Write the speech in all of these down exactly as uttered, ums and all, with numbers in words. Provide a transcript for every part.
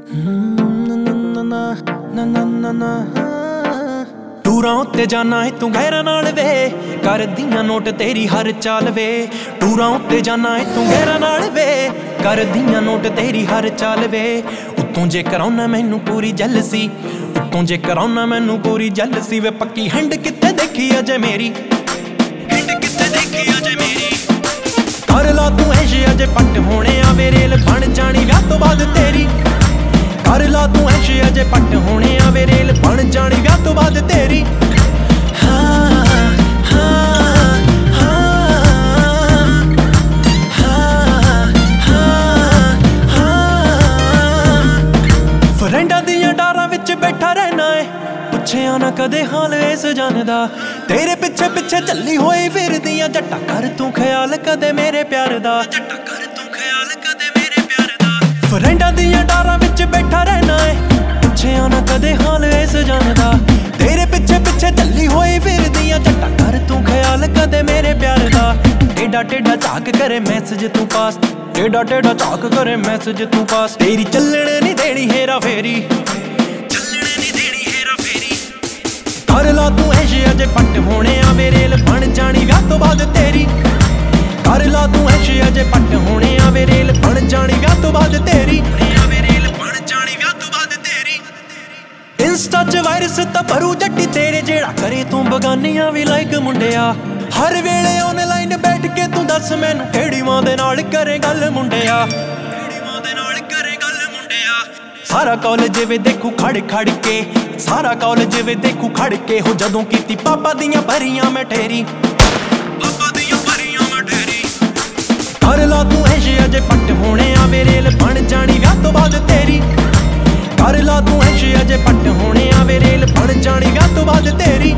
ਟੂਰਾਂ ਉੱਤੇ ਜਾਣਾ ਏ ਤੂੰ ਗਹਿਰਾਂ ਨਾਲ ਵੇ, ਕਰਦੀਆਂ ਨੋਟ ਤੇਰੀ ਹਰ ਚਾਲ ਵੇ। ਟੂਰਾਂ ਉੱਤੇ ਜਾਣਾ ਏ ਤੂੰ ਗਹਿਰਾਂ ਨਾਲ ਵੇ, ਕਰਦੀਆਂ ਨੋਟ ਤੇਰੀ ਹਰ ਚਾਲ ਵੇ। ਉੱਤੋਂ ਜੇ ਕਰਾਉਣਾ ਮੈਨੂੰ ਪੂਰੀ ਜੈਲਸੀ, ਉੱਤੋਂ ਜੇ ਕਰਾਉਣਾ ਮੈਨੂੰ ਪੂਰੀ ਜੈਲਸੀ ਵੇ। ਪੱਕੀ ਹੈਂਡ ਕਿੱਥੇ ਦੇਖੀ ਅਜੇ ਮੇਰੀ, ਹੈਂਡ ਕਿੱਥੇ ਦੇਖੀ ਅਜੇ ਮੇਰੀ। ਕਰ ਲਾ ਤੂੰ ਐਸ਼ ਅਜੇ ਪੱਟ ਹੋਣੇ ਆ ਵੇ, ਰੇਲ ਬਣ ਜਾਣੀ ਵਿਆਹ ਤੋਂ ਬਾਅਦ ਤੇਰੀ। ਕਰ ਲਾ ਤੂੰ ਐਸ਼ ਅਜੇ ਪੱਟ ਹੋਣੇ ਆ ਵੇ, ਰੇਲ ਬਣ ਜਾਣੀ ਵਿਆਹ ਤੋਂ ਬਾਅਦ ਤੇਰੀ। ਹਾਂ ਹਾਂ ਫਰੈਂਡਾਂ ਦੀਆਂ ਡਾਰਾਂ ਵਿੱਚ ਬੈਠਾ ਰਹਿਣਾ ਏ, ਪੁੱਛਿਆ ਨਾ ਕਦੇ ਹਾਲ ਇਸ ਜਨ ਦਾ। ਤੇਰੇ ਪਿੱਛੇ ਪਿੱਛੇ ਚੱਲੀ ਹੋਈ ਫਿਰਦੀਆਂ ਜੱਟਾ, ਕਰ ਤੂੰ ਖਿਆਲ ਕਦੇ ਮੇਰੇ ਪਿਆਰ ਦਾ। ਜੱਟਾ ਕਰ ਤੂੰ ਖਿਆਲ ਕਦੇ ਮੇਰੇ ਪਿਆਰ ਦਾ। ਫਰੈਂਡਾਂ ਦੀਆਂ ਡਾਰਾਂ ਵਿੱਚ ਬੈਠਾ ਰਹਿਣਾ ਏ, ਪੁੱਛਿਆ ਨਾ ਕਦੇ ਹਾਲ ਇਸ ਜਨ ਦਾ। ਤੇਰੇ ਪਿੱਛੇ ਪਿੱਛੇ ਚੱਲੀ ਹੋਈ ਫਿਰਦੀਆਂ ਜੱਟਾ, ਕਰ ਤੂੰ ਖਿਆਲ ਕਦੇ ਮੇਰੇ ਪਿਆਰ ਦਾ। ਟੇਡਾ ਟੇਡਾ ਝਾਕ ਕਰੇ ਮੈਸੇਜ ਤੂੰ ਪਾਸ, ਟੇਡਾ ਟੇਡਾ ਝਾਕ ਕਰੇ ਮੈਸੇਜ ਤੂੰ ਪਾਸ। ਤੇਰੀ ਚੱਲਣ ਨਹੀਂ ਦੇਣੀ ਹੇਰਾ ਫੇਰੀ, ਚੱਲਣ ਨਹੀਂ ਦੇਣੀ ਹੇਰਾ ਫੇਰੀ। ਕਰ ਲਾ ਤੂੰ ਐਸ਼ ਅਜੇ ਪੱਟ ਹੋਣੇ ਆ ਵੇ, ਰੇਲ ਬਣ ਜਾਣੀ ਵਿਆਹ ਤੋਂ ਬਾਅਦ ਤੇਰੀ। ਕਰ ਲਾ ਤੂੰ ਐਸ਼ ਅਜੇ ਪੱਟ ਹੋਣੇ ਆ ਵੇ, ਰੇਲ ਬਣ ਜਾਣੀ ਵਿਆਹ ਤੋਂ ਬਾਅਦ ਤੇਰੀ। ਇੰਸਟਾ ਚ ਵਾਇਰਸ ਤਾਂ ਭਰੂ ਜੱਟੀ ਤੇਰੇ, ਜਿਹੜਾ ਕਰੇ ਤੂੰ ਬਗਾਨੀਆਂ ਵੀ ਲਾਈਕ ਮੁੰਡਿਆ। ਹਰ ਵੇਲੇ ਆਨਲਾਈਨ ਬੈਠ ਕੇ ਤੂੰ ਦੱਸ ਮੈਨੂੰ, ਕਿਹੜੀ ਮਾਂ ਦੇ ਨਾਲ ਕਰੇ ਗੱਲ ਮੁੰਡਿਆ, ਕਿਹੜੀ ਮਾਂ ਦੇ ਨਾਲ ਕਰੇ ਗੱਲ ਮੁੰਡਿਆ। ਸਾਰਾ ਕਾਲਜ ਵੇ ਦੇਖੂ ਖੜ ਖੜ ਕੇ, ਸਾਰਾ ਕਾਲਜ ਵੇ ਦੇਖੂ ਖੜ ਕੇ। ਹੋ ਜਦੋਂ ਕੀਤੀ ਪਾਪਾ ਦੀਆਂ ਭਰੀਆਂ ਮੈਂ ਠੇਰੀ, ਪਾਪਾ ਦੀਆਂ ਭਰੀਆਂ ਮੈਂ ਠੇਰੀ। ਕਰ ਲਾ ਤੂੰ ਐਸ਼ ਅਜੇ ਪੱਟ ਹੋਣੇ ਆ ਵੇ, ਰੇਲ ਬਣ ਜਾਣੀ ਵਿਆਹ ਤੋਂ ਬਾਅਦ ਤੇਰੀ। ਕਰ ਲਾ ਤੂੰ ਐਸ਼ ਅਜੇ ਪੱਟ ਹੋਣੇ ਆ ਵੇ, ਰੇਲ ਬਣ ਜਾਣੀ ਵਿਆਹ ਤੋਂ ਬਾਅਦ ਤੇਰੀ।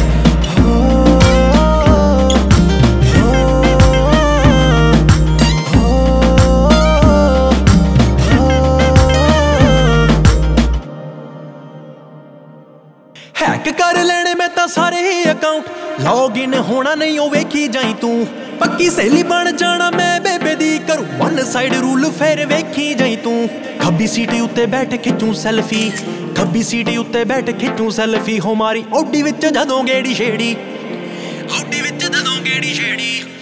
ਹੈਕ ਕਰ ਲੈਣੇ ਮੈਂ ਤਾਂ ਸਾਰੇ ਹੀ ਅਕਾਊਂਟ, ਲੌਗਇਨ ਹੋਣਾ ਨਹੀਂ ਉਹ ਵੇਖੀ ਜਾਈ ਤੂੰ। ਪੱਕੀ ਸਹੇਲੀ ਬਣ ਜਾਣਾ ਮੈਂ ਬੇਬੇ ਦੀ, ਕਰੂ ਵਨ ਸਾਈਡ ਰੂਲ ਫੇਰ ਵੇਖੀ ਜਾਈ ਤੂੰ। ਖੱਬੀ ਸੀਟ ਉੱਤੇ ਬੈਠ ਖਿੱਚੂ ਸੈਲਫੀ, ਖੱਬੀ ਸੀਟ ਉੱਤੇ ਬੈਠ ਖਿੱਚੂ ਸੈਲਫੀ। ਹੋ ਮਾਰੀ ਔਡੀ ਵਿੱਚ ਜਦੋਂ ਗੇੜੀ ਛੇੜੀ, ਔਡੀ ਵਿੱਚ ਜਦੋਂ ਗੇੜੀ ਛੇੜੀ।